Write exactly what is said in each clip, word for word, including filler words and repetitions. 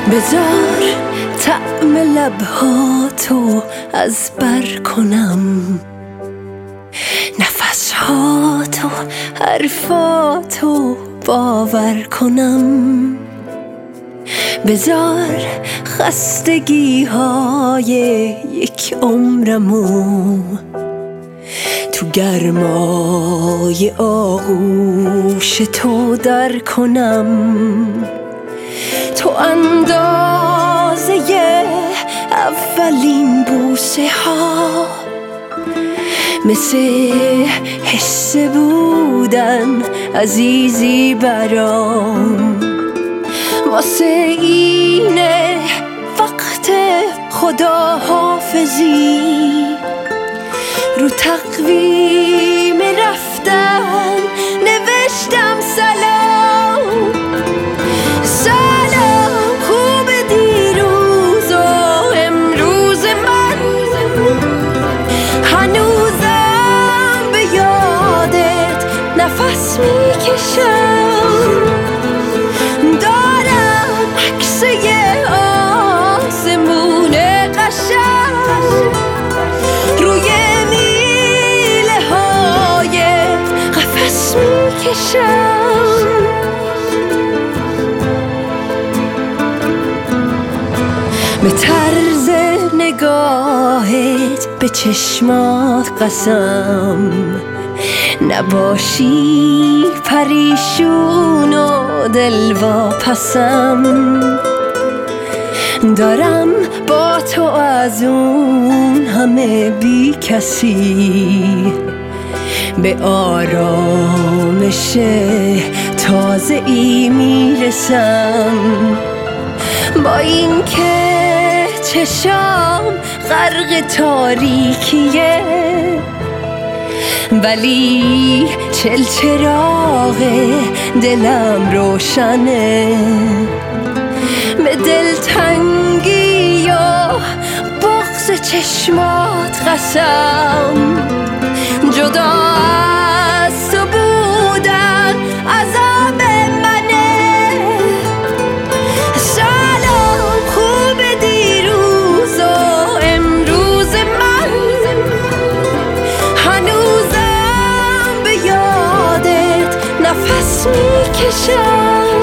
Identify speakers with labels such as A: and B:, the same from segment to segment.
A: بذار طعم لبهاتو از بر کنم، نفسهاتو حرفاتو باور کنم. بذار خستگی های یک عمرمو تو گرمای آغوش تو در کنم. تو اندازه اولین بوسه ها مثل حس بودن عزیزی برام. واسه اینه وقت خداحافظی رو تقویم رفتن نوشتم سلام. سلام خوب دیروز و امروز من، هنوزم به یادت نفس میکشم. دارم عکس یه آسمون قشنگ روی میله های قفس میکشم. به طرز نگاهت به چشمات قسم، نباشی پریشون و دل واپسم. دارم با تو از اون همه بی کسی به آرامش تازه ای میرسم. با این که چشام غرق تاریکیه ولی چلچراغ دلم روشنه. به دلتنگی و بغض چشمات قسم، جدا از تو بودن عذاب منه. سلام خوب دیروز و امروز من، هنوزم به یادت نفس میکشم.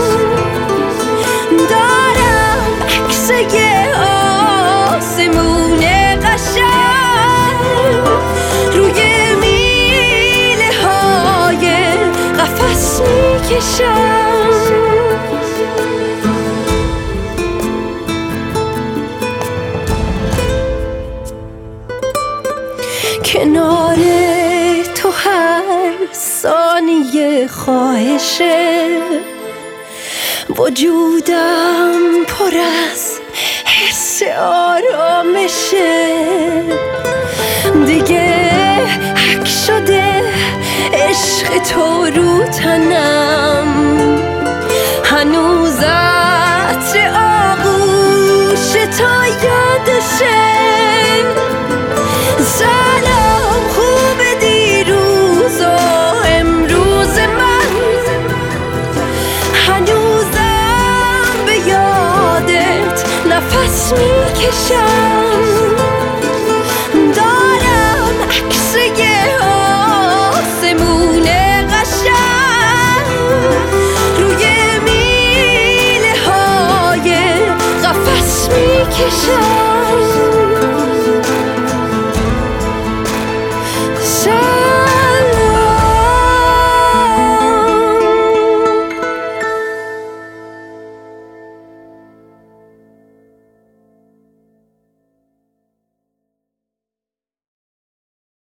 A: دارم عکس یه آسمون قشنگ روی میله های قفس میکشم. کنار تو هر ثانیه خواهشه، وجودم پر از حس آرامشه. دیگه حک شده عشق تو رو تنم، هنوز عطر آغوش تو یادشه. سلام خوب دیروز و امروز من، هنوزم به یادت نفس میکشم.